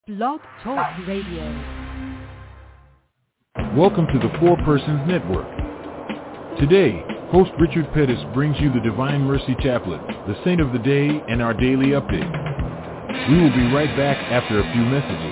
Blog Talk Radio. Welcome to the Four Persons Network. Today, host Richard Pettis brings you the Divine Mercy Chaplet, the Saint of the Day, and our daily update. We will be right back after a few messages.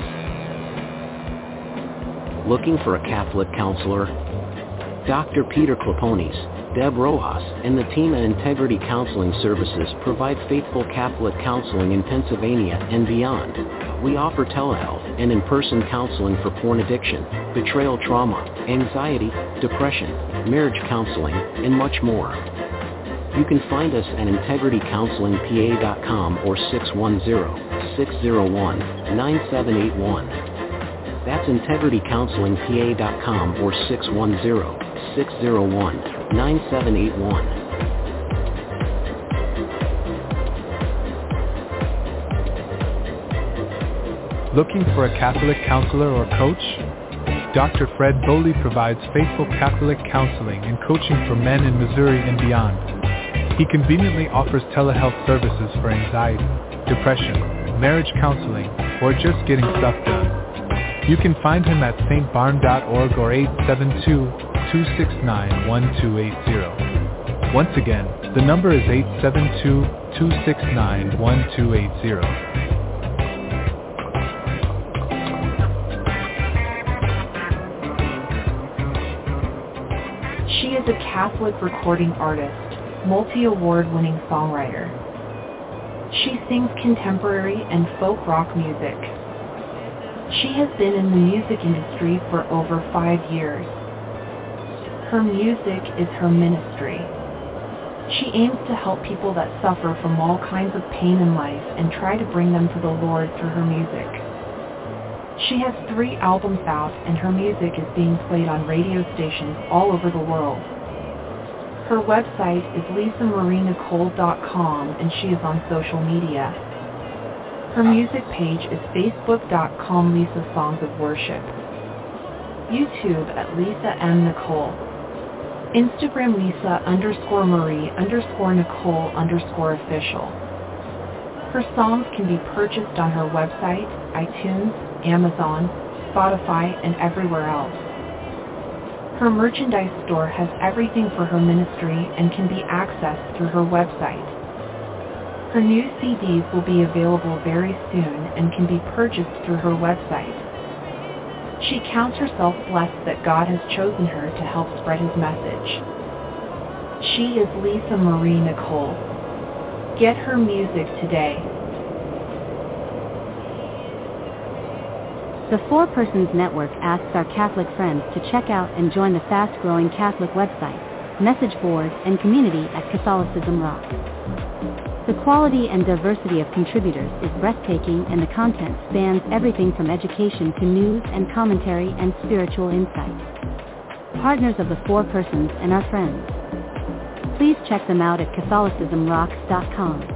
Looking for a Catholic counselor? Dr. Peter Claponis, Deb Rojas, and the team at Integrity Counseling Services provide faithful Catholic counseling in Pennsylvania and beyond. We offer telehealth and in-person counseling for porn addiction, betrayal trauma, anxiety, depression, marriage counseling, and much more. You can find us at integritycounselingpa.com or 610-601-9781. That's integritycounselingpa.com or 610-601-9781. Looking for a Catholic counselor or coach? Dr. Fred Bowley provides faithful Catholic counseling and coaching for men in Missouri and beyond. He conveniently offers telehealth services for anxiety, depression, marriage counseling, or just getting stuff done. You can find him at stbarn.org or 872-269-1280. Once again, the number is 872-269-1280. She is a Catholic recording artist, multi-award-winning songwriter. She sings contemporary and folk rock music. She has been in the music industry for over 5 years. Her music is her ministry. She aims to help people that suffer from all kinds of pain in life and try to bring them to the Lord through her music. She has 3 albums out, and her music is being played on radio stations all over the world. Her website is lisamarienicole.com, and she is on social media. Her music page is facebook.com Lisa Songs of Worship, YouTube at Lisa M. Nicole, Instagram Lisa_Marie_Nicole_official. Her songs can be purchased on her website, iTunes, Amazon, Spotify, and everywhere else. Her merchandise store has everything for her ministry and can be accessed through her website. Her new CDs will be available very soon and can be purchased through her website. She counts herself blessed that God has chosen her to help spread his message. She is Lisa Marie Nicole. Get her music today. The Four Persons Network asks our Catholic friends to check out and join the fast-growing Catholic website, message board, and community at Catholicism Rock. The quality and diversity of contributors is breathtaking, and the content spans everything from education to news and commentary and spiritual insight. Partners of the Four Persons and our friends. Please check them out at CatholicismRocks.com.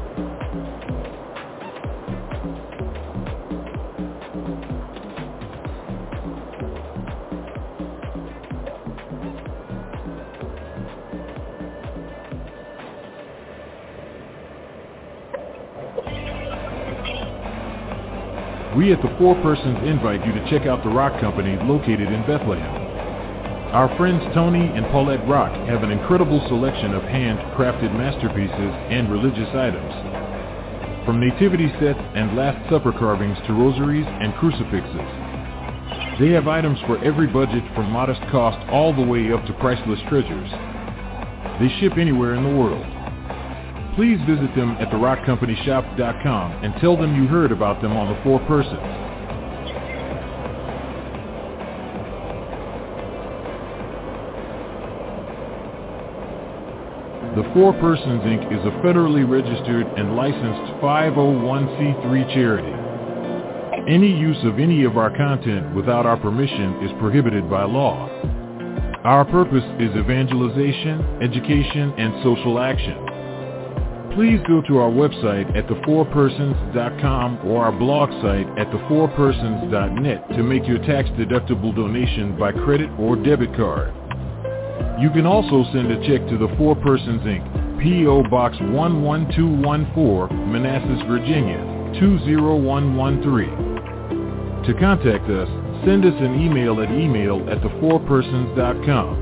We at the Four Persons invite you to check out the Rock Company located in Bethlehem. Our friends Tony and Paulette Rock have an incredible selection of hand-crafted masterpieces and religious items. From nativity sets and Last Supper carvings to rosaries and crucifixes. They have items for every budget from modest cost all the way up to priceless treasures. They ship anywhere in the world. Please visit them at therockcompanyshop.com and tell them you heard about them on the Four Persons. The Four Persons, Inc. is a federally registered and licensed 501c3 charity. Any use of any of our content without our permission is prohibited by law. Our purpose is evangelization, education, and social action. Please go to our website at thefourpersons.com or our blog site at thefourpersons.net to make your tax-deductible donation by credit or debit card. You can also send a check to the Four Persons, Inc., P.O. Box 11214, Manassas, Virginia, 20113. To contact us, send us an email at email@thefourpersons.com.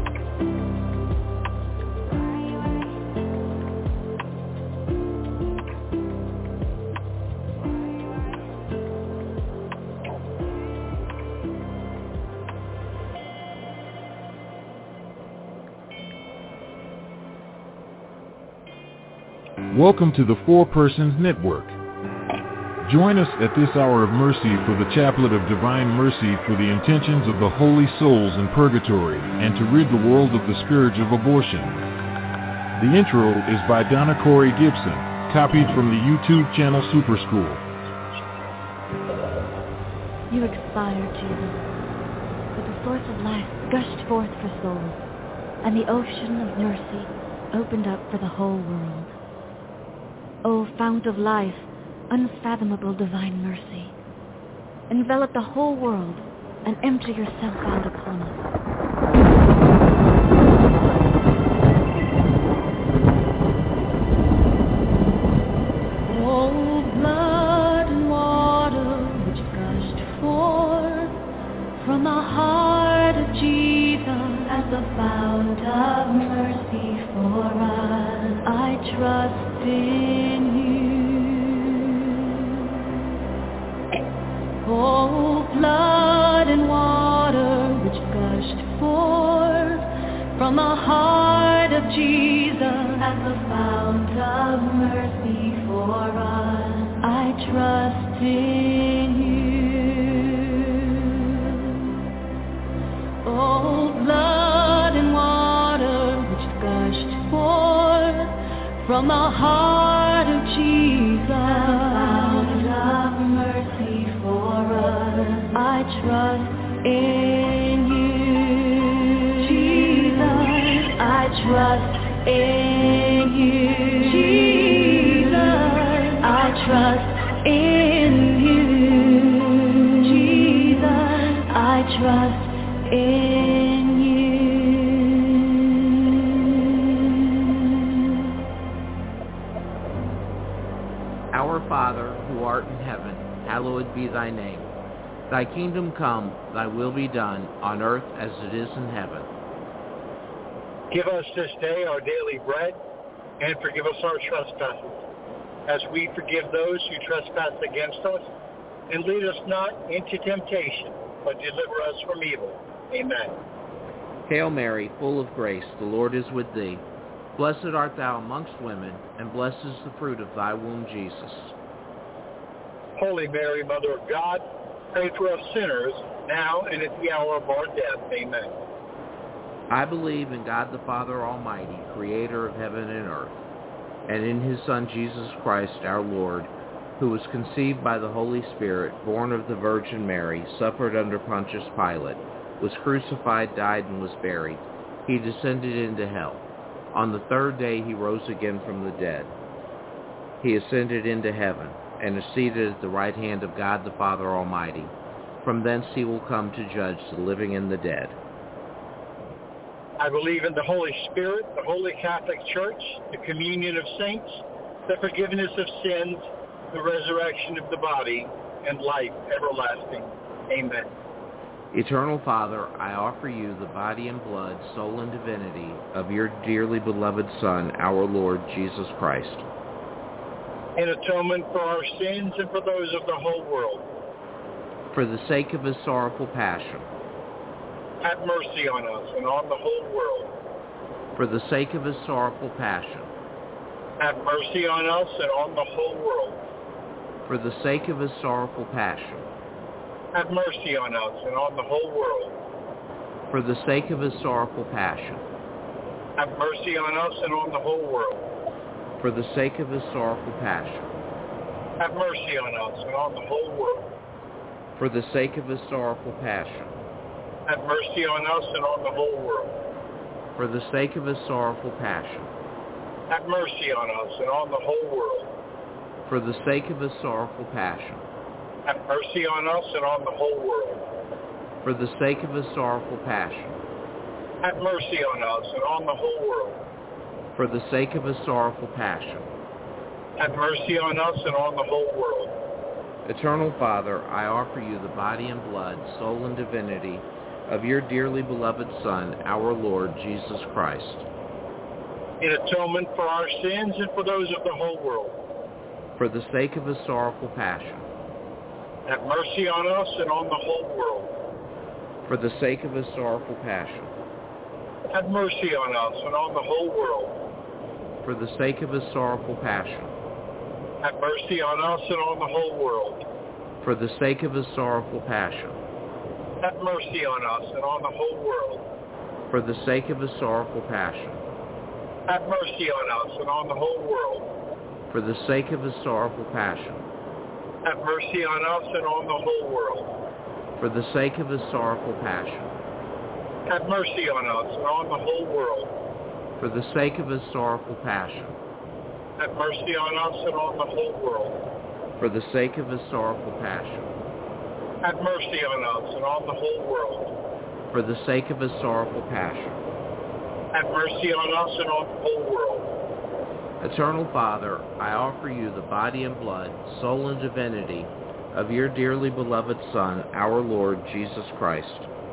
Welcome to the Four Persons Network. Join us at this hour of mercy for the Chaplet of Divine Mercy for the intentions of the holy souls in purgatory and to rid the world of the scourge of abortion. The intro is by Donna Corey Gibson, copied from the YouTube channel Super School. You expired, Jesus, but the source of life gushed forth for souls, and the ocean of mercy opened up for the whole world. O fount of life, unfathomable divine mercy, envelop the whole world and empty yourself out upon us. Oh, blood and water which gushed forth from the heart of Jesus as the fount of mercy for us, I trust in you. Oh, blood and water which gushed forth from the heart of Jesus as the fount of mercy for us, I trust in you. Oh, blood and water which gushed forth from the heart of Jesus, fount of mercy for us, I trust in you. Jesus, I trust in you. Jesus, I trust in you. Jesus, I trust in you. Our Father, who art in heaven, hallowed be thy name. Thy kingdom come, thy will be done, on earth as it is in heaven. Give us this day our daily bread, and forgive us our trespasses, as we forgive those who trespass against us. And lead us not into temptation, but deliver us from evil. Amen. Hail Mary, full of grace, the Lord is with thee. Blessed art thou amongst women, and blessed is the fruit of thy womb, Jesus. Holy Mary, Mother of God, pray for us sinners, now and at the hour of our death. Amen. I believe in God the Father Almighty, creator of heaven and earth, and in his Son Jesus Christ our Lord, who was conceived by the Holy Spirit, born of the Virgin Mary, suffered under Pontius Pilate, was crucified, died, and was buried. He descended into hell. On the third day he rose again from the dead. He ascended into heaven, and is seated at the right hand of God the Father Almighty. From thence he will come to judge the living and the dead. I believe in the Holy Spirit, the Holy Catholic Church, the communion of saints, the forgiveness of sins, the resurrection of the body, and life everlasting. Amen. Eternal Father, I offer you the body and blood, soul and divinity of your dearly beloved Son, our Lord Jesus Christ, in atonement for our sins and for those of the whole world. For the sake of his sorrowful passion. Have mercy on us and on the whole world. For the sake of his sorrowful passion. Have mercy on us and on the whole world. For the sake of his sorrowful passion. Have mercy on us and on the whole world. For the sake of his sorrowful passion. Have mercy on us and on the whole world. For the sake of his sorrowful passion. Have mercy on us and on the whole world. For the sake of his sorrowful passion. Have mercy on us and on the whole world. For the sake of his sorrowful passion. Have mercy on us and on the whole world. For the sake of his sorrowful passion. Have mercy on us and on the whole world. For the sake of his sorrowful passion. Have mercy on us and on the whole world. For the sake of his sorrowful passion. Have mercy on us and on the whole world. Eternal Father, I offer you the body and blood, soul and divinity of your dearly beloved Son, our Lord Jesus Christ, in atonement for our sins and for those of the whole world. For the sake of his sorrowful passion. Have mercy on us and on the whole world. For the sake of his sorrowful passion. Have mercy on us and on the whole world. For the sake of his sorrowful passion. Have mercy on us and on the whole world. For the sake of his sorrowful passion. Have mercy on us and on the whole world. For the sake of his sorrowful passion. Have mercy on us and on the whole world. For the sake of his sorrowful passion. Have mercy on us and on the whole world. For the sake of his sorrowful passion. Have mercy on us and on the whole world. For the sake of his sorrowful passion. Have mercy on us and on the whole world. For the sake of his sorrowful passion. Have mercy on us and on the whole world. For the sake of his sorrowful passion. Have mercy on us and on the whole world. Eternal Father, I offer you the body and blood, soul and divinity of your dearly beloved Son, our Lord Jesus Christ,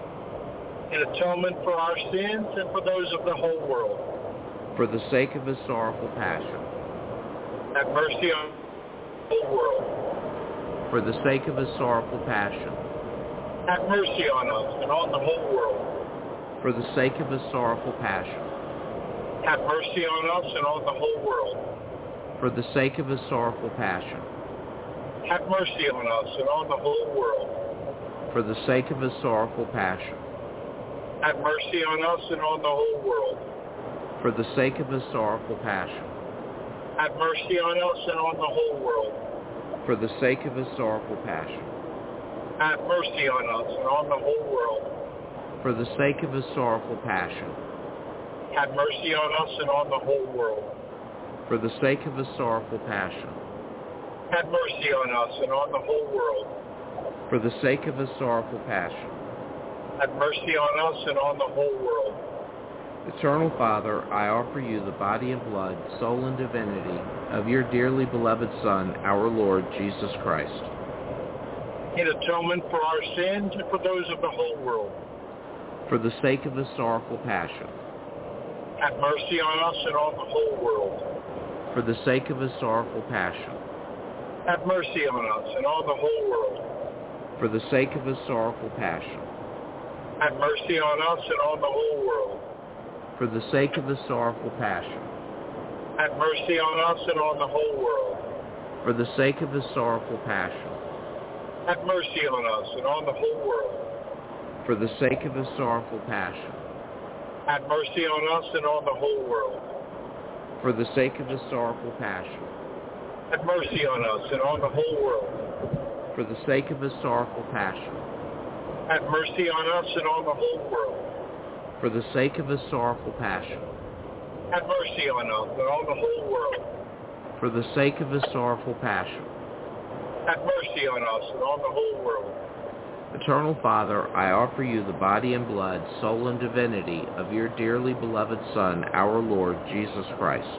in atonement for our sins and for those of the whole world. For the sake of his sorrowful passion. Have mercy on the whole world. For the sake of his sorrowful passion. Have mercy on us and on the whole world. For the sake of his sorrowful passion. Have mercy on us and on the whole world. For the sake of his sorrowful passion. Have mercy on us and on the whole world. For the sake of his sorrowful passion. Have mercy on us and on the whole world. For the sake of his sorrowful passion. Have mercy on us and on the whole world. For the sake of his sorrowful passion. Have mercy on us and on the whole world. For the sake of his sorrowful passion. Have mercy on us and on the whole world. For the sake of his sorrowful passion. Have mercy on us and on the whole world. For the sake of his sorrowful passion. Have mercy on us and on the whole world. Eternal Father, I offer you the body and blood, soul and divinity of your dearly beloved Son, our Lord Jesus Christ, in atonement for our sins and for those of the whole world. For the sake of his sorrowful passion. Have mercy on us and on the whole world. For the sake of his sorrowful passion. Have mercy on us and on the whole world. For the sake of his sorrowful passion. Have mercy on us and on the whole world. For the sake of his sorrowful passion. Have mercy on us and on the whole world. For the sake of his sorrowful passion. Have mercy on us and on the whole world. For the sake of his sorrowful passion. Have mercy on us and on the whole world. For the sake of his sorrowful passion. Have mercy on us and on the whole world. For the sake of his sorrowful passion. Have mercy on us and on the whole world. For the sake of his sorrowful passion. Have mercy on us and on the whole world. For the sake of his sorrowful passion. Have mercy on us and on the whole world. Eternal Father, I offer you the body and blood, soul and divinity of your dearly beloved Son, our Lord Jesus Christ,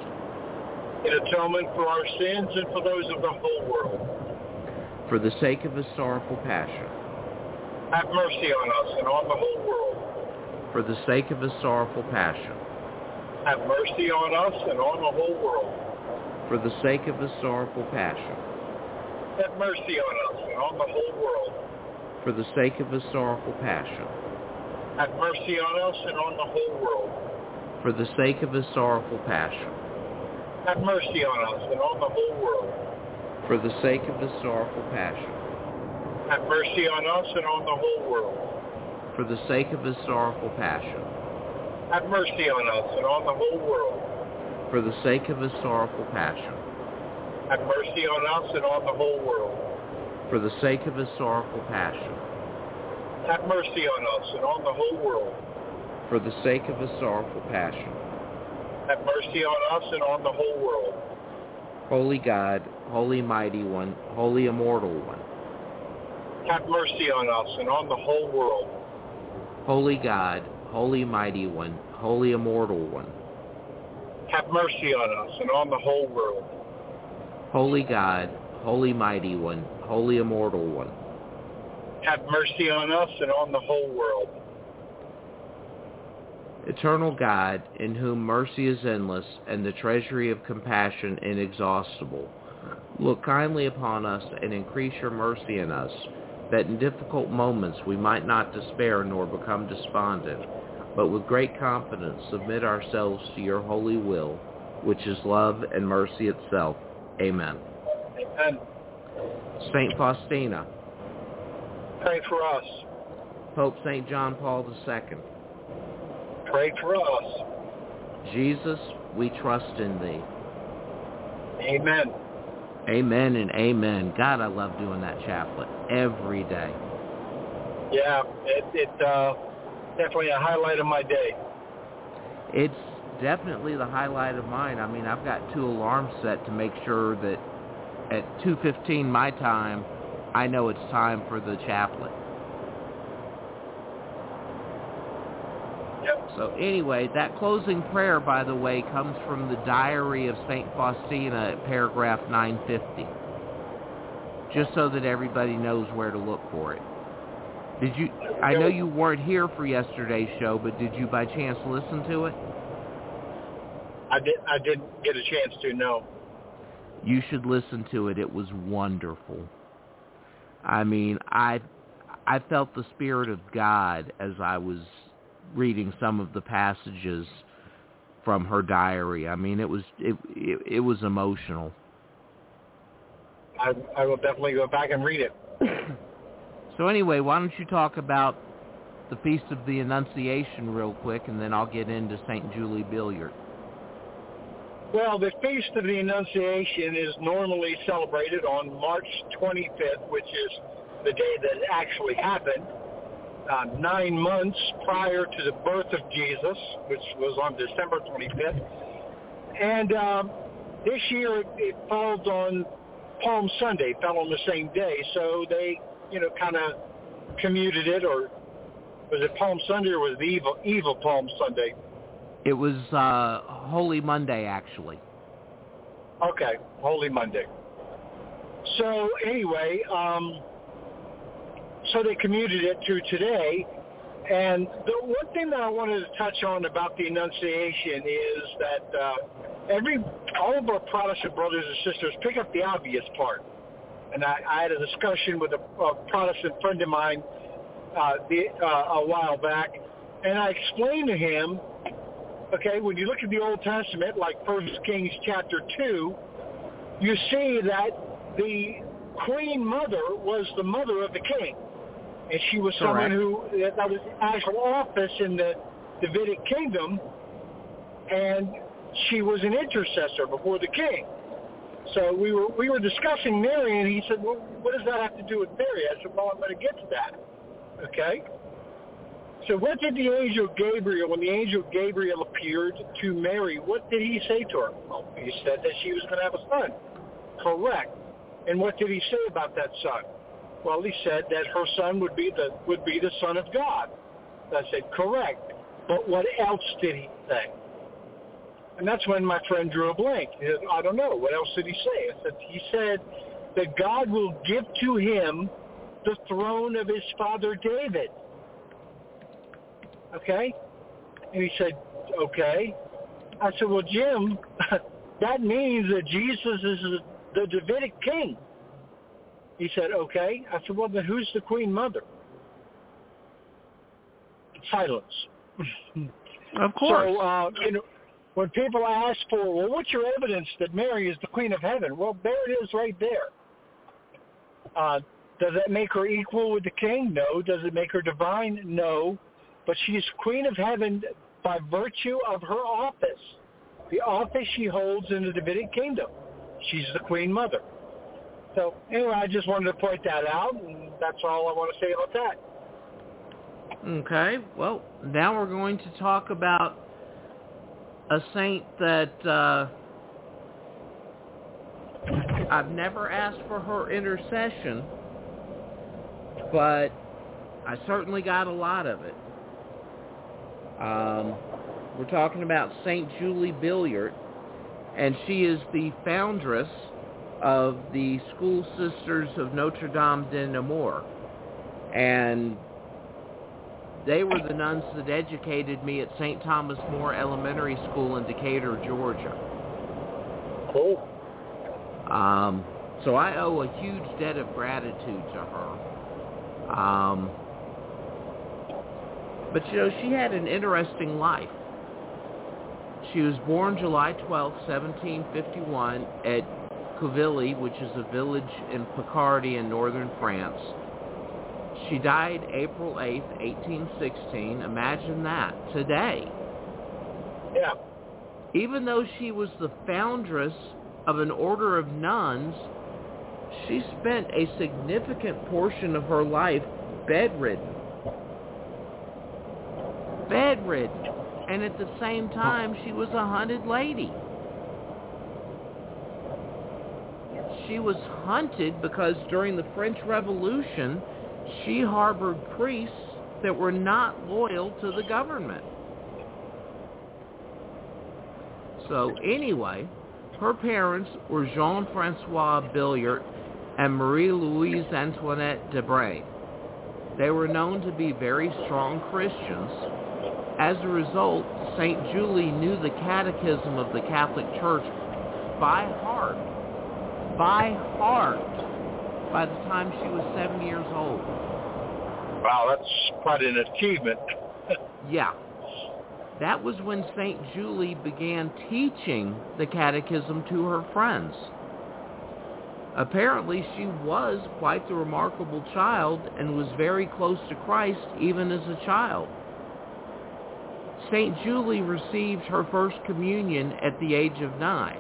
in atonement for our sins and for those of the whole world. For the sake of his sorrowful passion. Have mercy on us and on the whole world. For the sake of his sorrowful passion. Have mercy on us and on the whole world. For the sake of his sorrowful passion. Have mercy on us and on the whole world. For the sake of his sorrowful passion. Have mercy on us and on the whole world. For the sake of his sorrowful passion. Have mercy on us and on the whole world. For the sake of his sorrowful passion. Have mercy on us and on the whole world. For the sake of his sorrowful passion. Have mercy on us and on the whole world. For the sake of his sorrowful passion. Have mercy on us and on the whole world. For the sake of his sorrowful passion. Have mercy on us and on the whole world. For the sake of his sorrowful passion. Have mercy on us and on the whole world. Holy God, Holy Mighty One, Holy Immortal One. Have mercy on us and on the whole world. Holy God, Holy Mighty One, Holy Immortal One. Have mercy on us and on the whole world. Holy God, Holy Mighty One, Holy Immortal One, have mercy on us and on the whole world. Eternal God, in whom mercy is endless and the treasury of compassion inexhaustible, look kindly upon us and increase your mercy in us, that in difficult moments we might not despair nor become despondent, but with great confidence submit ourselves to your holy will, which is love and mercy itself. Amen. Amen. Saint Faustina, Pray for us. Pope St. John Paul II, Pray for us. Jesus, we trust in thee. Amen. Amen and amen. God, I love doing that chaplet every day. Yeah, it's definitely a highlight of my day. It's definitely the highlight of mine. I mean, I've got 2 alarms set to make sure that at 2:15 my time, I know it's time for the chaplet. Yep. So anyway, that closing prayer, by the way, comes from the Diary of St. Faustina at paragraph 950. Just so that everybody knows where to look for it. Did you? I know you weren't here for yesterday's show, but did you by chance listen to it? I didn't get a chance to, no. You should listen to it. It was wonderful. I mean, I felt the Spirit of God as I was reading some of the passages from her diary. I mean, it was emotional. I will definitely go back and read it. So anyway, why don't you talk about the Feast of the Annunciation real quick, and then I'll get into St. Julie Billiard. Well, the Feast of the Annunciation is normally celebrated on March 25th, which is the day that it actually happened, 9 months prior to the birth of Jesus, which was on December 25th. And this year it falls on Palm Sunday, fell on the same day, so they, kind of commuted it, or was it Palm Sunday or was it Evil Palm Sunday? It was Holy Monday, actually. Okay, Holy Monday. So anyway, so they commuted it to today. And the one thing that I wanted to touch on about the Annunciation is that all of our Protestant brothers and sisters pick up the obvious part. And I had a discussion with a Protestant friend of mine a while back, and I explained to him, okay, when you look at the Old Testament, like 1 Kings chapter 2, you see that the Queen Mother was the mother of the king. And she was someone that was actual office in the Davidic kingdom, and she was an intercessor before the king. So we were discussing Mary, and he said, well, what does that have to do with Mary? I said, well, I'm going to get to that. Okay? So what did the angel Gabriel, when the angel Gabriel appeared to Mary, what did he say to her? Well, he said that she was going to have a son. Correct. And what did he say about that son? Well, he said that her son would be the Son of God. I said, correct. But what else did he say? And that's when my friend drew a blank. He said, I don't know. What else did he say? He said that God will give to him the throne of his father David. Okay? And he said, okay. I said, well, Jim, that means that Jesus is the Davidic king. He said, okay. I said, well, then who's the Queen Mother? Silence. Of course. So, when people ask for, well, what's your evidence that Mary is the Queen of Heaven? Well, there it is right there. Does that make her equal with the king? No. Does it make her divine? No. But she's Queen of Heaven by virtue of her office, the office she holds in the Davidic kingdom. She's the Queen Mother. So anyway, I just wanted to point that out, and that's all I want to say about that. Okay. Well, now we're going to talk about a saint that I've never asked for her intercession, but I certainly got a lot of it. We're talking about St. Julie Billiard, and she is the foundress of the School Sisters of Notre Dame de Namur. And they were the nuns that educated me at St. Thomas More Elementary School in Decatur, Georgia. Cool. So I owe a huge debt of gratitude to her. But, she had an interesting life. She was born July 12, 1751 at Couville, which is a village in Picardy in northern France. She died April 8, 1816. Imagine that, today. Yeah. Even though she was the foundress of an order of nuns, she spent a significant portion of her life bedridden. And at the same time, she was a hunted lady. She was hunted because during the French Revolution, she harbored priests that were not loyal to the government. So anyway, her parents were Jean-François Billiard and Marie-Louise Antoinette Debray. They were known to be very strong Christians. As a result, St. Julie knew the catechism of the Catholic Church by heart, by the time she was 7 years old. Wow, that's quite an achievement. Yeah. That was when St. Julie began teaching the catechism to her friends. Apparently, she was quite the remarkable child and was very close to Christ even as a child. St. Julie received her first communion at the age of 9.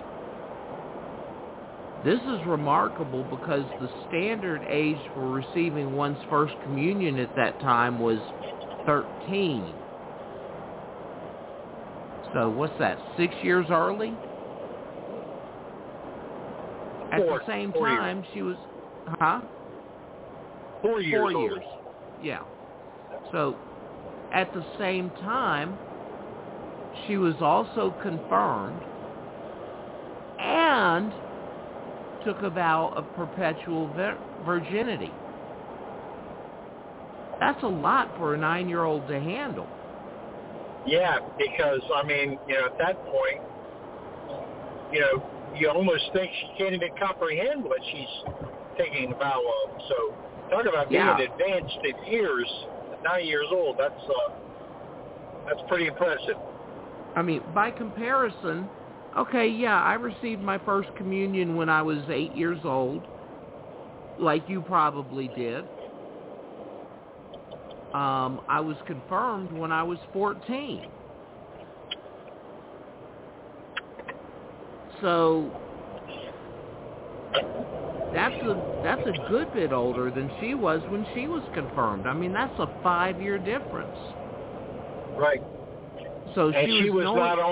This is remarkable because the standard age for receiving one's first communion at that time was 13. So what's that, 6 years early? At the same time, she was, 4 years 4 years. Yeah. So at the same time, she was also confirmed and took a vow of perpetual virginity. That's a lot for a 9-year-old to handle. Yeah, because, at that point, you almost think she can't even comprehend what she's taking a vow of. So talk about being advanced in years at 9 years old. That's pretty impressive. By comparison, I received my first communion when I was 8 years old, like you probably did. I was confirmed when I was 14. So that's a good bit older than she was when she was confirmed. That's a 5-year difference. Right. So she was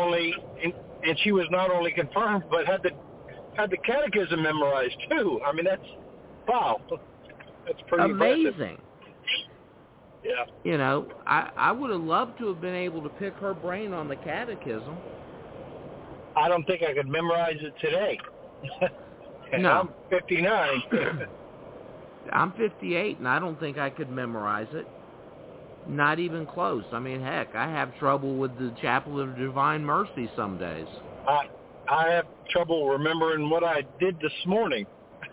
not only confirmed, but had the catechism memorized too. That's pretty amazing. Impressive. Yeah. I would have loved to have been able to pick her brain on the catechism. I don't think I could memorize it today. No. I'm 59. I'm 58, and I don't think I could memorize it. Not even close. Heck, I have trouble with the Chapel of Divine Mercy some days. I have trouble remembering what I did this morning.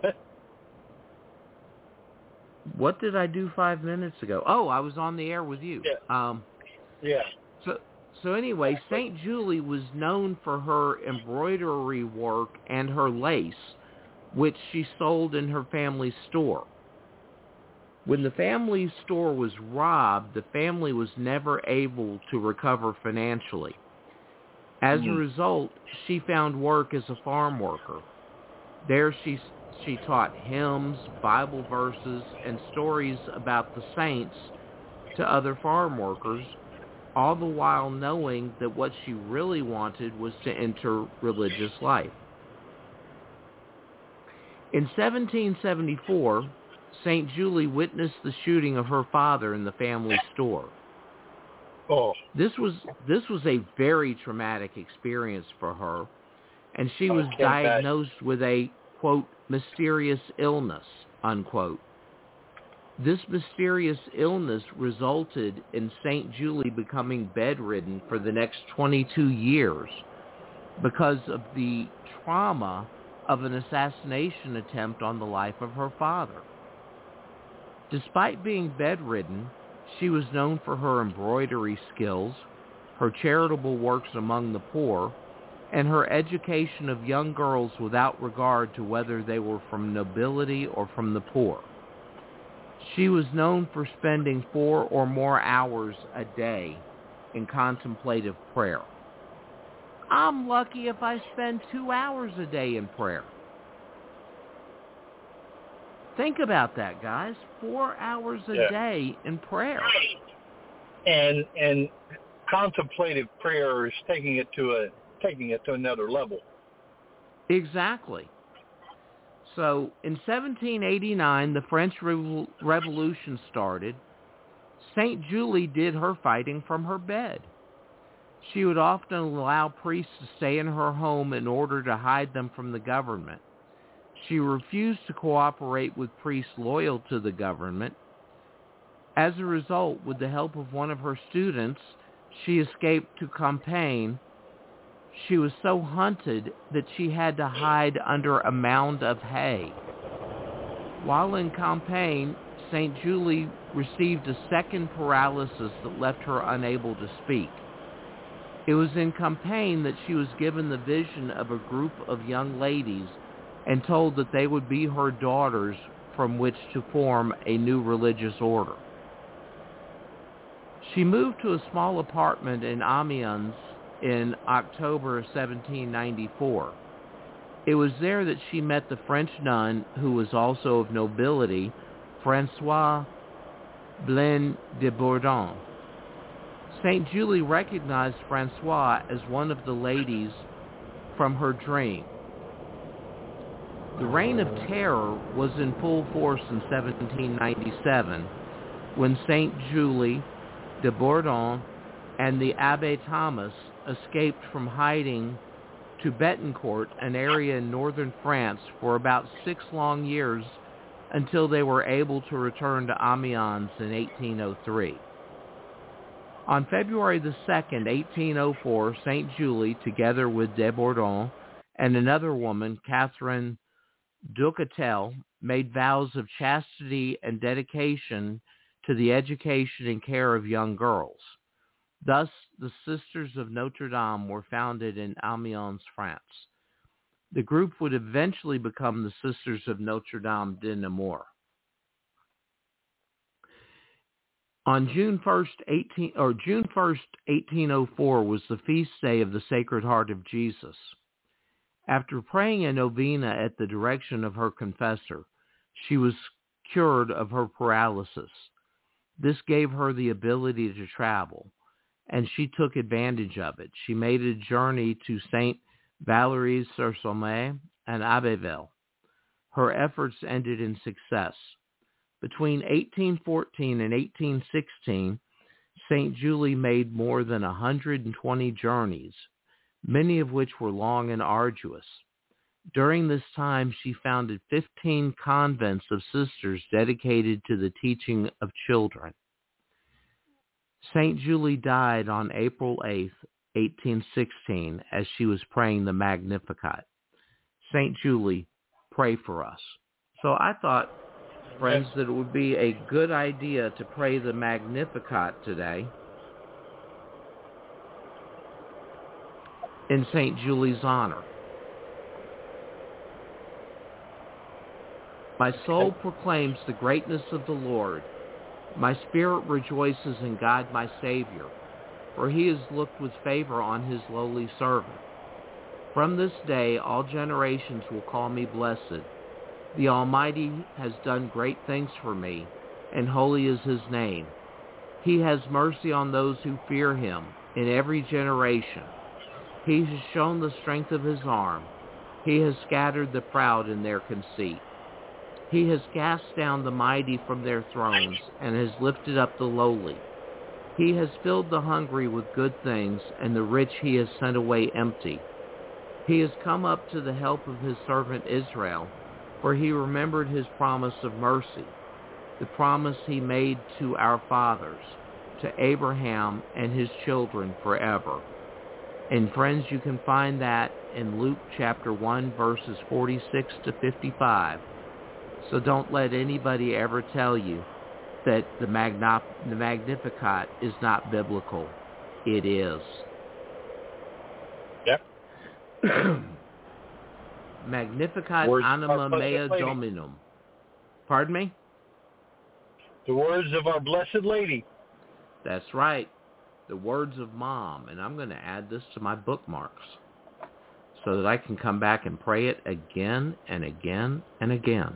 What did I do 5 minutes ago? Oh, I was on the air with you. Yeah. Yeah. So anyway, St. Julie was known for her embroidery work and her lace, which she sold in her family store. When the family store was robbed, the family was never able to recover financially. As a result, she found work as a farm worker. There she taught hymns, Bible verses, and stories about the saints to other farm workers, all the while knowing that what she really wanted was to enter religious life. In 1774, St. Julie witnessed the shooting of her father in the family store. Oh. This was a very traumatic experience for her, and she was diagnosed with a, quote, mysterious illness, unquote. This mysterious illness resulted in St. Julie becoming bedridden for the next 22 years because of the trauma of an assassination attempt on the life of her father. Despite being bedridden, she was known for her embroidery skills, her charitable works among the poor, and her education of young girls without regard to whether they were from nobility or from the poor. She was known for spending 4 or more hours a day in contemplative prayer. I'm lucky if I spend 2 hours a day in prayer. Think about that, guys. 4 hours a day in prayer. And contemplative prayer is taking it to another level. Exactly. So in 1789, the French Revolution started. St. Julie did her fighting from her bed. She would often allow priests to stay in her home in order to hide them from the government. She refused to cooperate with priests loyal to the government. As a result, with the help of one of her students, she escaped to Compiègne. She was so hunted that she had to hide under a mound of hay. While in Compiègne, St. Julie received a second paralysis that left her unable to speak. It was in Compiègne that she was given the vision of a group of young ladies and told that they would be her daughters from which to form a new religious order. She moved to a small apartment in Amiens in October of 1794. It was there that she met the French nun, who was also of nobility, Françoise Blaine de Bourdon. St. Julie recognized Françoise as one of the ladies from her dream. The Reign of Terror was in full force in 1797 when St. Julie de Bourdon and the Abbé Thomas escaped from hiding to Betancourt, an area in northern France, for about 6 long years until they were able to return to Amiens in 1803. On February the 2nd, 1804, St. Julie, together with de Bourdon and another woman, Catherine Ducatel, made vows of chastity and dedication to the education and care of young girls. Thus, the Sisters of Notre Dame were founded in Amiens, France. The group would eventually become the Sisters of Notre Dame de Namur. On June 1st, 1804 was the feast day of the Sacred Heart of Jesus. After praying a novena at the direction of her confessor, she was cured of her paralysis. This gave her the ability to travel, and she took advantage of it. She made a journey to St. Valery-sur-Somme and Abbeville. Her efforts ended in success. Between 1814 and 1816, St. Julie made more than 120 journeys, many of which were long and arduous. During this time, she founded 15 convents of sisters dedicated to the teaching of children. St. Julie died on April 8, 1816, as she was praying the Magnificat. St. Julie, pray for us. So I thought, friends, that it would be a good idea to pray the Magnificat today in St. Julie's honor. My soul proclaims the greatness of the Lord. My spirit rejoices in God my Savior, for he has looked with favor on his lowly servant. From this day all generations will call me blessed. The Almighty has done great things for me, and holy is his name. He has mercy on those who fear him in every generation. He has shown the strength of his arm. He has scattered the proud in their conceit. He has cast down the mighty from their thrones and has lifted up the lowly. He has filled the hungry with good things, and the rich he has sent away empty. He has come up to the help of his servant Israel, For he remembered his promise of mercy, the promise he made to our fathers, to Abraham and his children forever. And friends, you can find that in Luke chapter 1, verses 46 to 55. So don't let anybody ever tell you that the Magnificat is not biblical. It is. Yep. Magnificat Words anima of our mea Blessed Lady. dominum. Pardon me? The words of our Blessed Lady. That's right. The words of Mom. And I'm going to add this to my bookmarks so that I can come back and pray it again and again and again.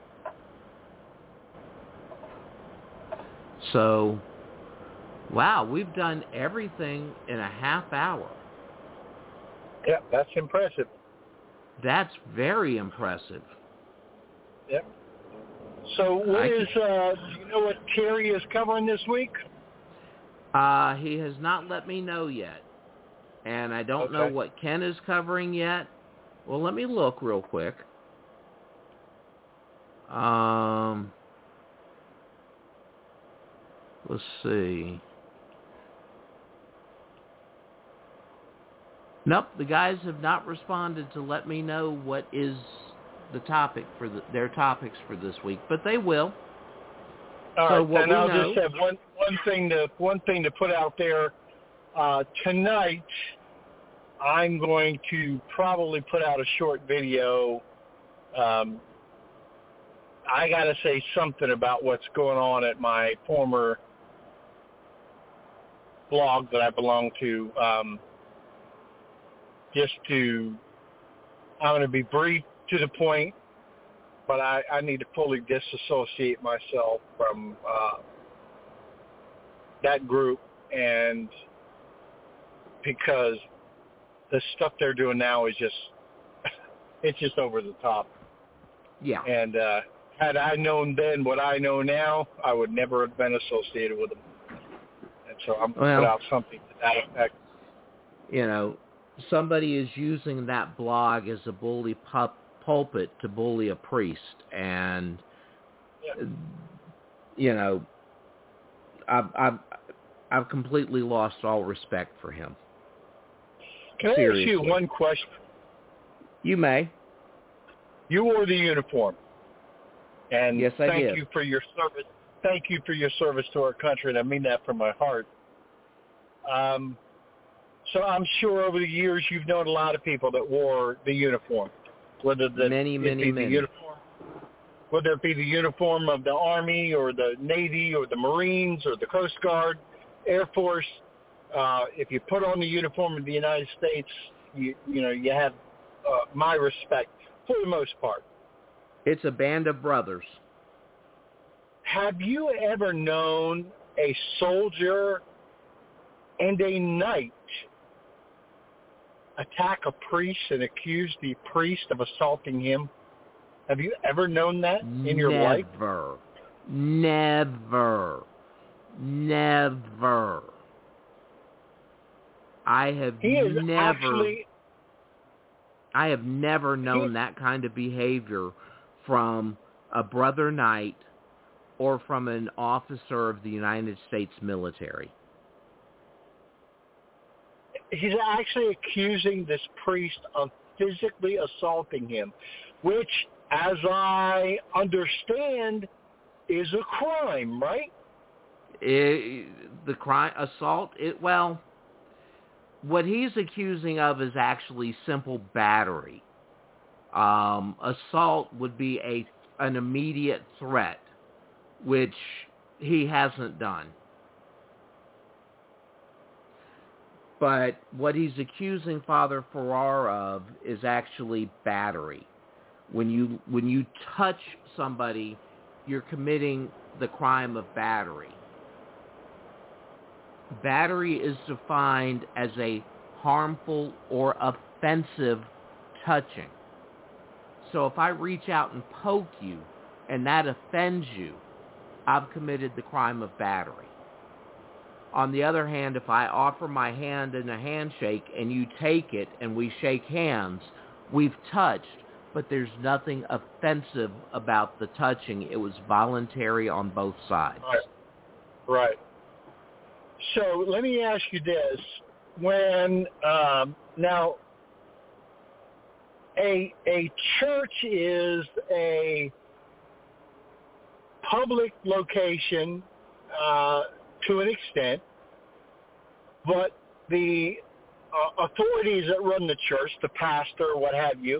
So, wow, we've done everything in a half hour. Yep, that's impressive. That's very impressive. Yep. So what do you know what Terry is covering this week? He has not let me know yet. And I don't know what Ken is covering yet. Well, let me look real quick. Let's see. Nope, the guys have not responded to let me know what is the topic for their topics for this week, but they will. All so right, what and we I'll know, just have one thing to put out there. Tonight, I'm going to probably put out a short video. I got to say something about what's going on at my former blog that I belong to. I'm going to be brief to the point, but I need to fully disassociate myself from that group, and because the stuff they're doing now is it's just over the top. Yeah. And had I known then what I know now, I would never have been associated with them. And so I'm going to put out something to that effect. You know, somebody is using that blog as a bully pulpit to bully a priest, and you know, I've completely lost all respect for him. Can Seriously. I ask you one question? You may. You wore the uniform, and yes, I did. Thank you for your service. Thank you for your service to our country, and I mean that from my heart. So I'm sure over the years you've known a lot of people that wore the uniform, whether it be the uniform of the Army or the Navy or the Marines or the Coast Guard, Air Force. If you put on the uniform of the United States, you have my respect for the most part. It's a band of brothers. Have you ever known a soldier and a knight attack a priest and accuse the priest of assaulting him? Have you ever known that in your life? Never. I have never known that kind of behavior from a brother knight or from an officer of the United States military. He's actually accusing this priest of physically assaulting him, which, as I understand, is a crime, right? The crime, assault, what he's accusing of is actually simple battery. Assault would be an immediate threat, which he hasn't done. But what he's accusing Father Farrar of is actually battery. When you touch somebody, you're committing the crime of battery. Battery is defined as a harmful or offensive touching. So if I reach out and poke you and that offends you, I've committed the crime of battery. On the other hand, if I offer my hand in a handshake and you take it and we shake hands, we've touched, but there's nothing offensive about the touching. It was voluntary on both sides. Right. So let me ask you this. When, now, a church is a public location to an extent, but the authorities that run the church, the pastor, what have you,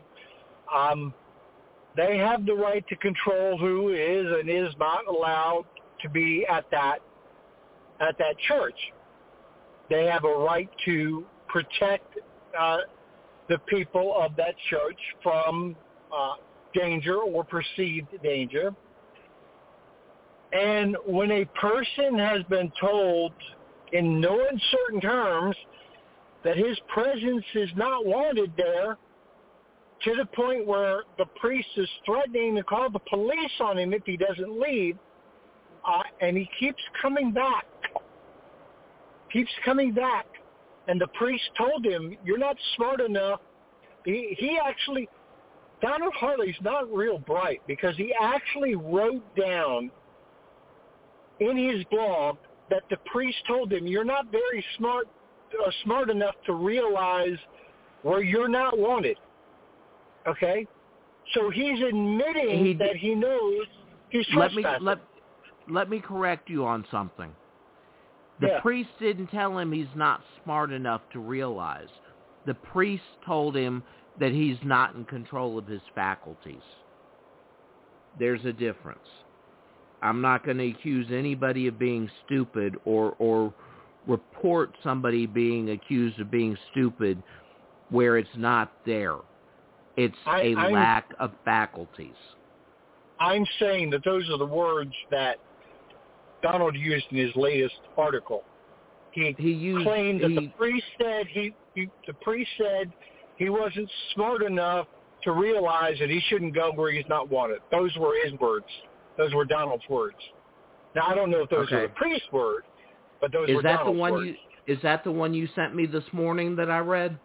they have the right to control who is and is not allowed to be at that church. They have a right to protect the people of that church from danger or perceived danger. And when a person has been told in no uncertain terms that his presence is not wanted there, to the point where the priest is threatening to call the police on him if he doesn't leave, and he keeps coming back, and the priest told him, you're not smart enough. He actually, Donald Harley's not real bright, because he actually wrote down in his blog that the priest told him, you're not very smart enough to realize where you're not wanted. Okay? So he's admitting that he knows he's trespassing. Let me correct you on something. The priest didn't tell him he's not smart enough to realize. The priest told him that he's not in control of his faculties. There's a difference. I'm not going to accuse anybody of being stupid or report somebody being accused of being stupid where it's not there. It's a lack of faculties. I'm saying that those are the words that Donald used in his latest article. He claimed that the priest said he wasn't smart enough to realize that he shouldn't go where he's not wanted. Those were his words. Those were Donald's words. Now, I don't know if those are the priest's words, but those were Donald's words. Is that the one you sent me this morning that I read?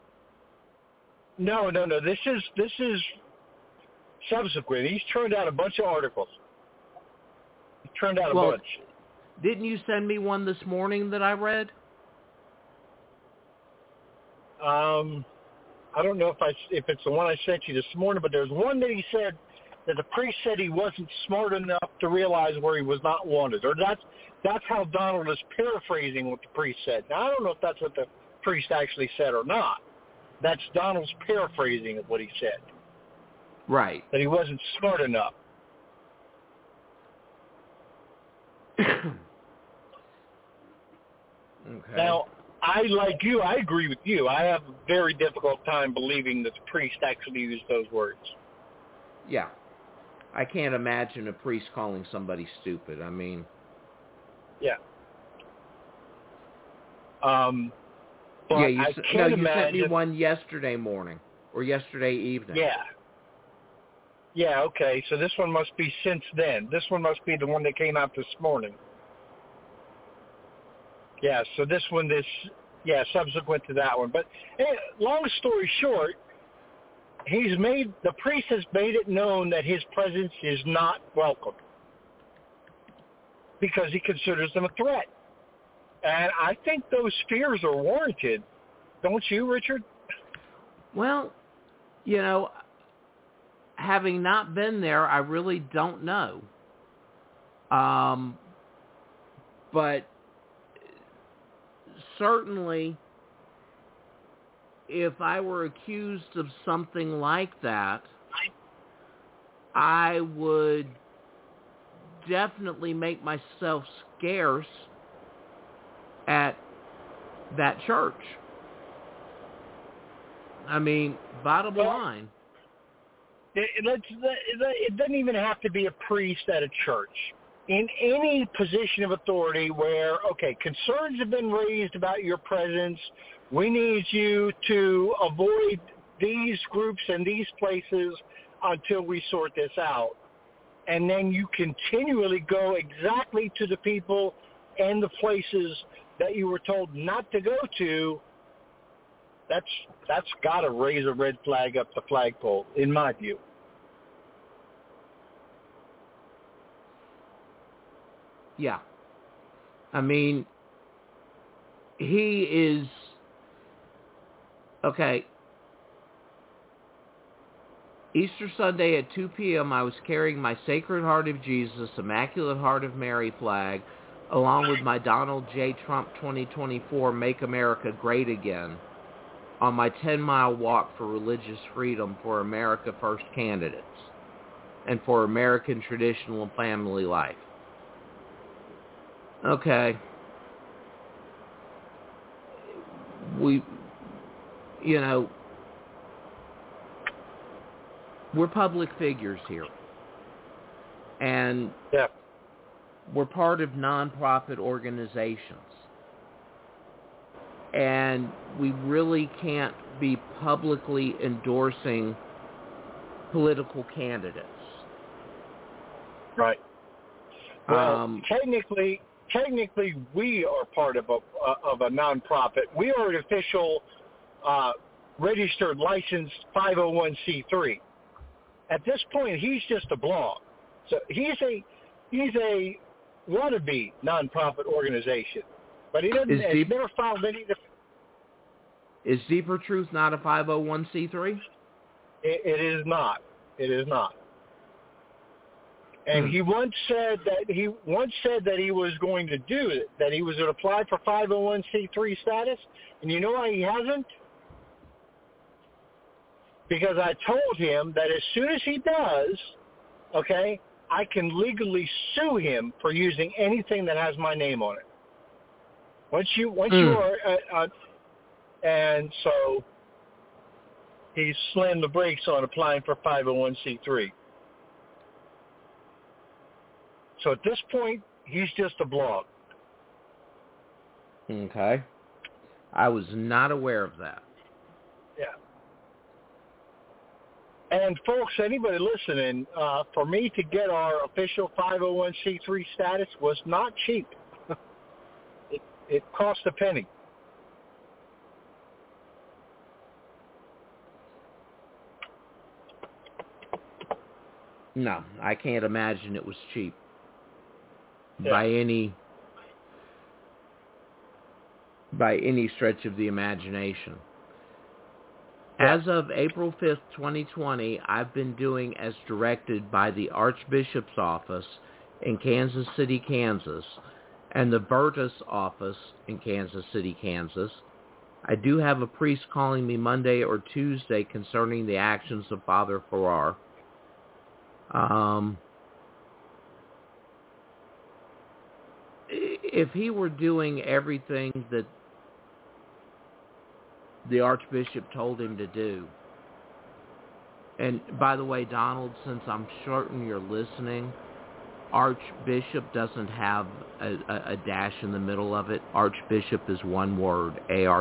No. This is subsequent. He's turned out a bunch of articles. He turned out a bunch. Didn't you send me one this morning that I read? I don't know if it's the one I sent you this morning, but there's one that he said that the priest said he wasn't smart enough to realize where he was not wanted. Or that's how Donald is paraphrasing what the priest said. Now, I don't know if that's what the priest actually said or not. That's Donald's paraphrasing of what he said. Right. That he wasn't smart enough. Okay. Now, I agree with you. I have a very difficult time believing that the priest actually used those words. Yeah. I can't imagine a priest calling somebody stupid. I mean... Yeah. But you sent me one yesterday morning, or yesterday evening. Yeah. Yeah, okay. So this one must be since then. This one must be the one that came out this morning. Yeah, so this one subsequent to that one. But long story short, the priest has made it known that his presence is not welcome because he considers them a threat. And I think those fears are warranted. Don't you, Richard? Well, having not been there, I really don't know. But certainly, if I were accused of something like that, I would definitely make myself scarce at that church. I mean, bottom line. It doesn't even have to be a priest at a church. In any position of authority where, concerns have been raised about your presence, we need you to avoid these groups and these places until we sort this out. And then you continually go exactly to the people and the places that you were told not to go to, that's got to raise a red flag up the flagpole, in my view. Yeah. I mean, he is... Okay. Easter Sunday at 2 p.m., I was carrying my Sacred Heart of Jesus, Immaculate Heart of Mary flag, along with my Donald J. Trump 2024 Make America Great Again, on my 10-mile walk for religious freedom for America First candidates and for American traditional and family life. Okay. We're public figures here. And we're part of nonprofit organizations. And we really can't be publicly endorsing political candidates. Right. Well, technically, we are part of a nonprofit. We are an official, registered, licensed 501c3. At this point, he's just a blog. So he's a wannabe nonprofit organization, but he doesn't. He's never filed any. Is Deeper Truth not a 501c3? It is not. It is not. And he once said that he was going to do it, that he was going to apply for 501c3 status. And you know why he hasn't? Because I told him that as soon as he does, okay, I can legally sue him for using anything that has my name on it. Once you are, and so he slammed the brakes on applying for 501c3. So at this point, he's just a blog. Okay. I was not aware of that. Yeah. And folks, anybody listening, for me to get our official 501c3 status was not cheap. It cost a penny. No, I can't imagine it was cheap. Yeah. By any stretch of the imagination. As of April 5th, 2020, I've been doing as directed by the Archbishop's Office in Kansas City, Kansas, and the Virtus Office in Kansas City, Kansas. I do have a priest calling me Monday or Tuesday concerning the actions of Father Farrar. If he were doing everything that the Archbishop told him to do, and by the way, Donald, since I'm certain you're listening, Archbishop doesn't have a dash in the middle of it. Archbishop is one word,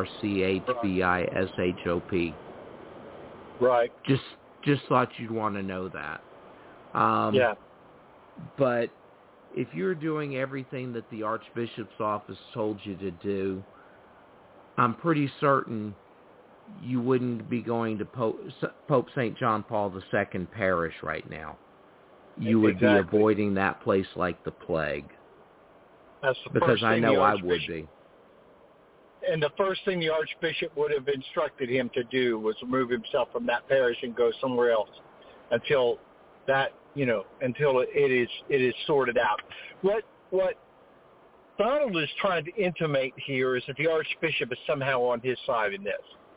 Archbishop. Right. Just thought you'd want to know that. Yeah. But if you're doing everything that the Archbishop's Office told you to do, I'm pretty certain you wouldn't be going to Pope St. John Paul II Parish right now. You would be avoiding that place like the plague. That's the because first thing I know I would be. And the first thing the Archbishop would have instructed him to do was remove himself from that parish and go somewhere else until that, until it is sorted out. What Donald is trying to intimate here is that the Archbishop is somehow on his side in this.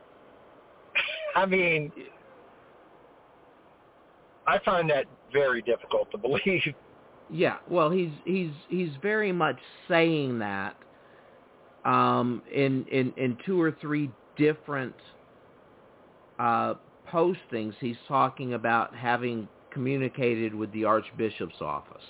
I mean, I find that very difficult to believe. Yeah, well, he's very much saying that in two or three different postings. He's talking about having communicated with the Archbishop's Office.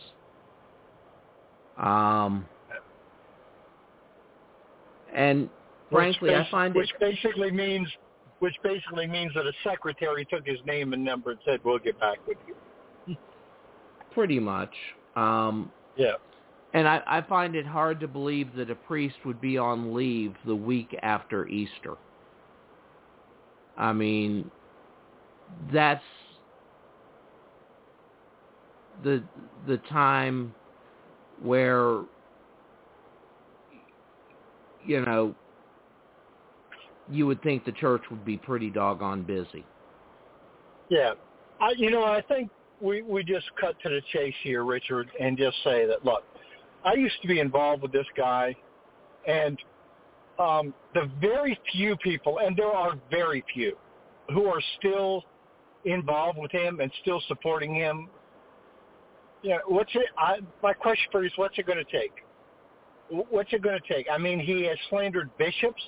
And frankly, I find which basically means that a secretary took his name and number and said, "We'll get back with you." Pretty much. Yeah. And I find it hard to believe that a priest would be on leave the week after Easter. I mean, that's the time where, you know, you would think the church would be pretty doggone busy. Yeah. I think we just cut to the chase here, Richard, and just say that, look, I used to be involved with this guy, and the very few people, and there are very few, who are still involved with him and still supporting him. My question for you is, what's it going to take? What's it going to take? I mean, he has slandered bishops.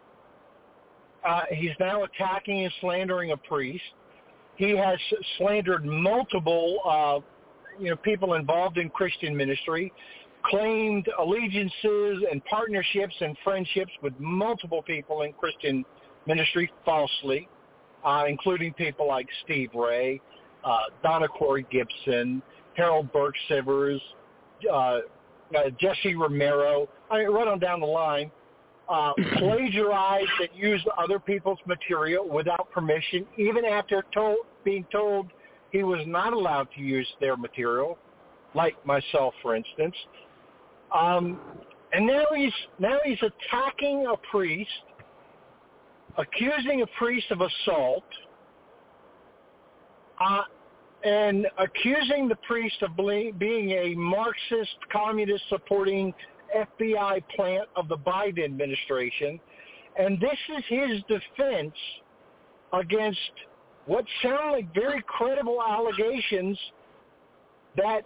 He's now attacking and slandering a priest. He has slandered multiple, people involved in Christian ministry, claimed allegiances and partnerships and friendships with multiple people in Christian ministry falsely, including people like Steve Ray, Donna Corey Gibson, Harold Burke Sivers, Jesse Romero, right on down the line, plagiarized and used other people's material without permission, even after being told he was not allowed to use their material, like myself, for instance. And now he's attacking a priest, accusing a priest of assault, and accusing the priest of being a Marxist, communist-supporting FBI plant of the Biden administration. And this is his defense against what sound like very credible allegations that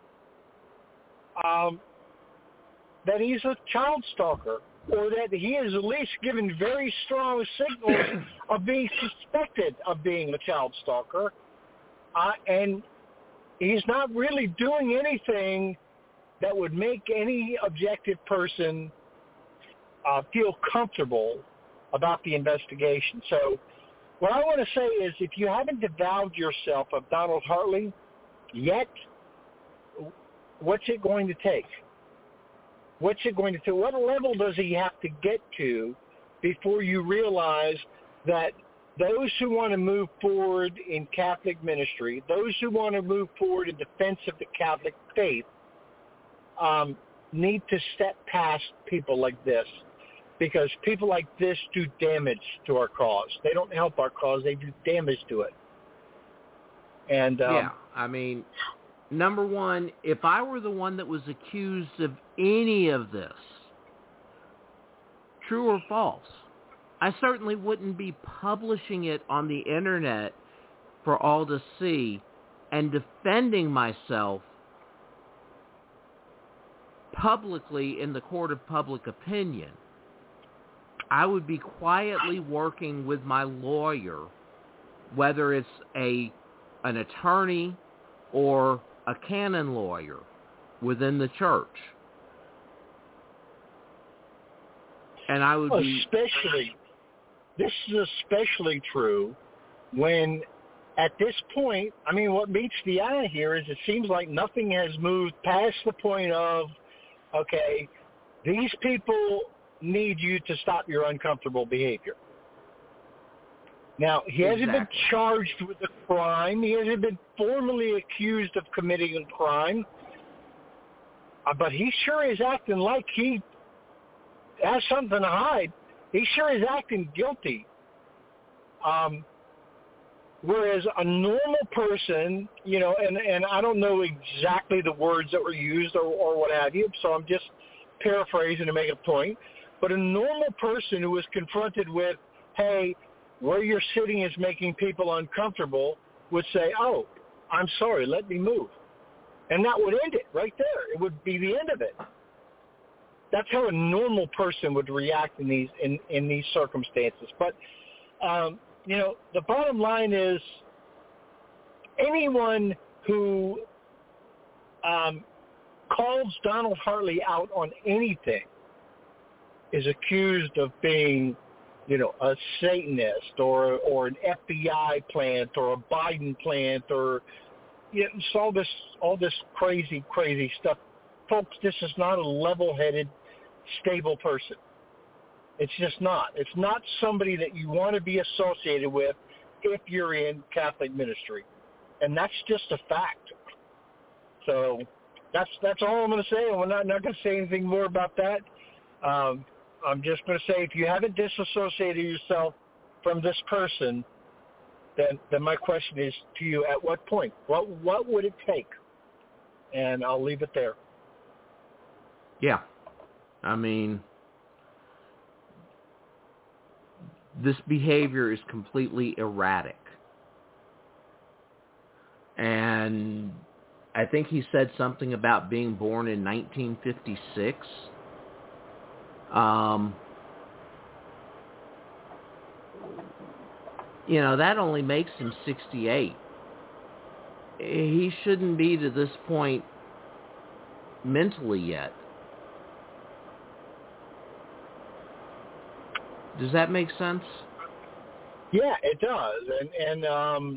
that he's a child stalker, or that he has at least given very strong signals of being suspected of being a child stalker. And he's not really doing anything that would make any objective person feel comfortable about the investigation. So what I want to say is, if you haven't avowed yourself of Donald Hartley yet, what's it going to take? What's it going to take? What level does he have to get to before you realize that those who want to move forward in Catholic ministry, those who want to move forward in defense of the Catholic faith, need to step past people like this, because people like this do damage to our cause. They don't help our cause. They do damage to it. And yeah, I mean, number one, if I were the one that was accused of any of this, true or false, I certainly wouldn't be publishing it on the internet for all to see and defending myself publicly in the court of public opinion. I would be quietly working with my lawyer, whether it's an attorney or a canon lawyer within the church. And I would this is especially true when, at this point, I mean, what meets the eye here is it seems like nothing has moved past the point of, okay, these people need you to stop your uncomfortable behavior. Now, he hasn't been charged with a crime. He hasn't been formally accused of committing a crime. But he sure is acting like he has something to hide. He sure is acting guilty. Whereas a normal person, and I don't know exactly the words that were used or what have you, so I'm just paraphrasing to make a point. But a normal person who is confronted with, hey, where you're sitting is making people uncomfortable, would say, oh, I'm sorry, let me move. And that would end it right there. It would be the end of it. That's how a normal person would react in these circumstances. But, the bottom line is, anyone who calls Donald Hartley out on anything is accused of being, a Satanist or an FBI plant or a Biden plant or all this crazy stuff. Folks, this is not a level-headed, stable person. It's just not. It's not somebody that you want to be associated with if you're in Catholic ministry. And that's just a fact. So that's all I'm going to say. I'm not going to say anything more about that. I'm just going to say, if you haven't disassociated yourself from this person, then my question is to you, at what point? What would it take? And I'll leave it there. Yeah. I mean, this behavior is completely erratic. And I think he said something about being born in 1956. You know, that only makes him 68. He shouldn't be to this point mentally yet. Does that make sense? Yeah, it does. And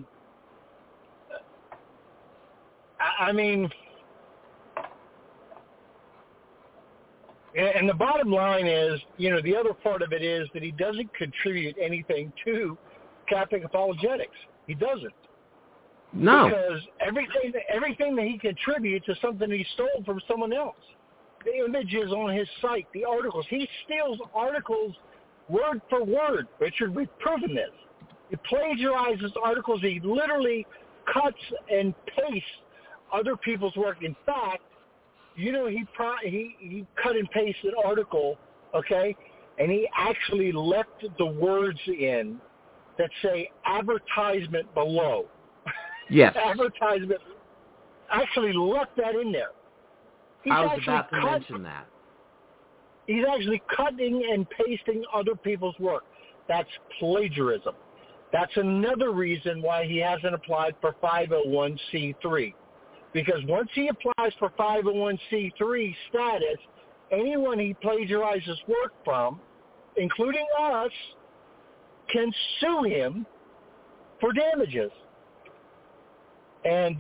I mean, and the bottom line is, you know, the other part of it is that he doesn't contribute anything to Catholic apologetics. He doesn't. No. Because everything that he contributes is something he stole from someone else. The images on his site, the articles. He steals articles word for word. Richard, we've proven this. He plagiarizes articles. He literally cuts and pastes other people's work. In fact, you know, he cut and pasted an article, okay, and he actually left the words in that say advertisement below. Yes. Advertisement. Actually left that in there. I was about to mention that. He's actually cutting and pasting other people's work. That's plagiarism. That's another reason why he hasn't applied for 501c3. Because once he applies for 501c3 status, anyone he plagiarizes work from, including us, can sue him for damages. And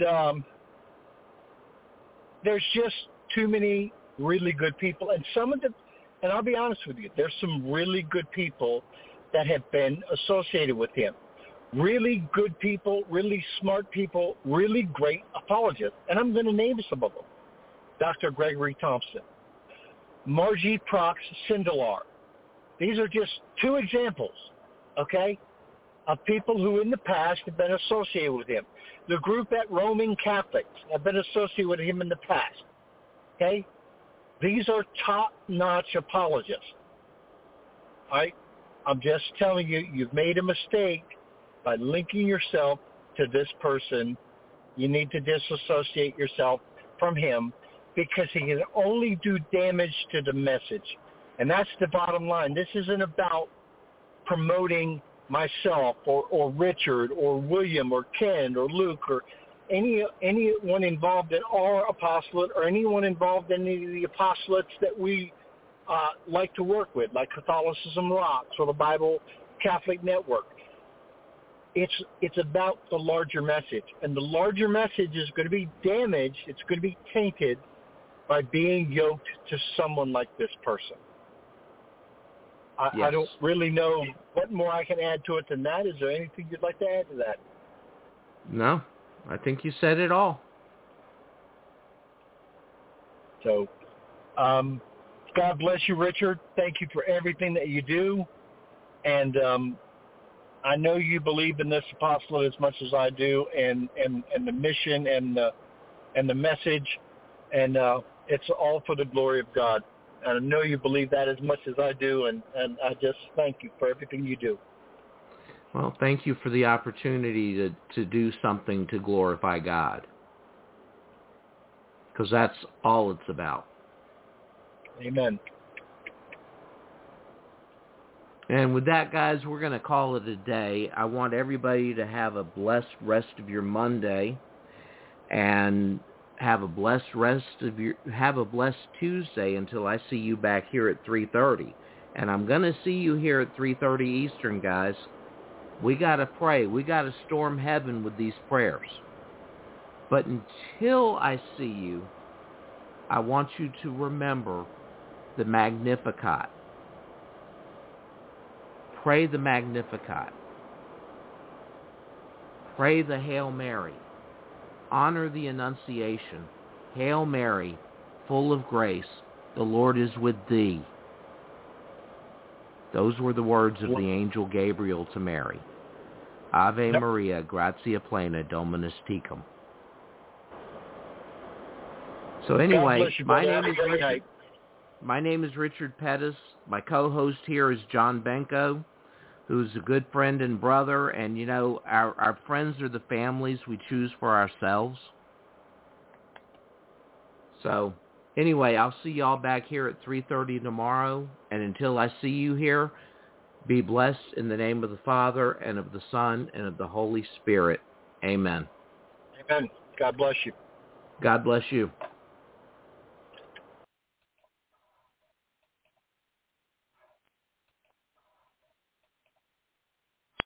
there's just too many really good people. And some of them, and I'll be honest with you, there's some really good people that have been associated with him. Really good people, really smart people, really great apologists. And I'm going to name some of them. Dr. Gregory Thompson, Margie Prox Sindelar. These are just two examples, okay, of people who in the past have been associated with him. The group at Roman Catholics have been associated with him in the past, okay? These are top-notch apologists, all right? I'm just telling you, you've made a mistake by linking yourself to this person. You need to disassociate yourself from him because he can only do damage to the message. And that's the bottom line. This isn't about promoting myself or Richard or William or Ken or Luke or anyone involved in our apostolate or anyone involved in any of the apostolates that we like to work with, like Catholicism Rocks or the Bible Catholic Network. It's about the larger message. And the larger message is going to be damaged. It's going to be tainted by being yoked to someone like this person. Yes. I don't really know what more I can add to it than that. Is there anything you'd like to add to that? No, I think you said it all. So, God bless you, Richard. Thank you for everything that you do. And I know you believe in this apostolate as much as I do, and the mission and the message, and it's all for the glory of God. And I know you believe that as much as I do, and I just thank you for everything you do. Well, thank you for the opportunity to do something to glorify God, because that's all it's about. Amen. And with that, guys, we're going to call it a day. I want everybody to have a blessed rest of your Monday, and have a blessed Tuesday until I see you back here at 3:30. And I'm going to see you here at 3:30 Eastern, guys. We got to pray. We got to storm heaven with these prayers. But until I see you, I want you to remember the Magnificat. Pray the Magnificat. Pray the Hail Mary. Honor the Annunciation. Hail Mary, full of grace, the Lord is with thee. Those were the words of the angel Gabriel to Mary. Ave Maria, gratia plena, Dominus tecum. So anyway, my name is Richard Pettis. My co-host here is John Benko, who's a good friend and brother. And, you know, our friends are the families we choose for ourselves. So anyway, I'll see y'all back here at 3:30 tomorrow. And until I see you here, be blessed in the name of the Father, and of the Son, and of the Holy Spirit. Amen. Amen. God bless you. God bless you.